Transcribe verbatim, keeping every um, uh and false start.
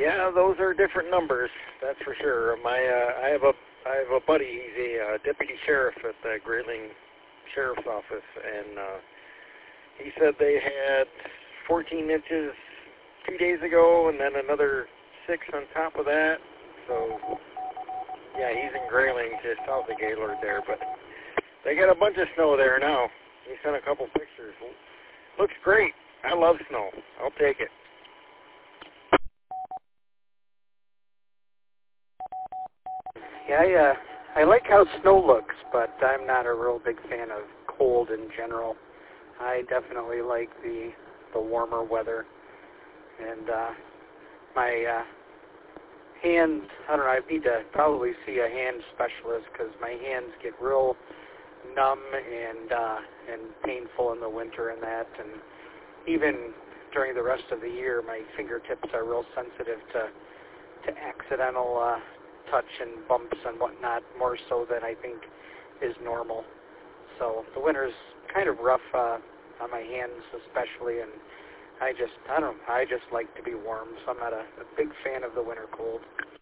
Yeah, those are different numbers, that's for sure. My, uh, I have a, I have a buddy. He's a uh, deputy sheriff at the Grayling Sheriff's Office, and uh, he said they had fourteen inches two days ago, and then another six on top of that. So, yeah, he's in Grayling, just south of Gaylord there, but they got a bunch of snow there now. He sent a couple pictures. Looks great. I love snow. I'll take it. Yeah, I, uh, I like how snow looks, but I'm not a real big fan of cold in general. I definitely like the the warmer weather. And uh, my uh, hands, I don't know, I need to probably see a hand specialist because my hands get real numb and uh, and painful in the winter and that. And even during the rest of the year, my fingertips are real sensitive to, to accidental uh, touch and bumps and whatnot, more so than I think is normal. So the winter's kind of rough uh, on my hands especially, and I just, I don't know, I just like to be warm, so I'm not a, a big fan of the winter cold.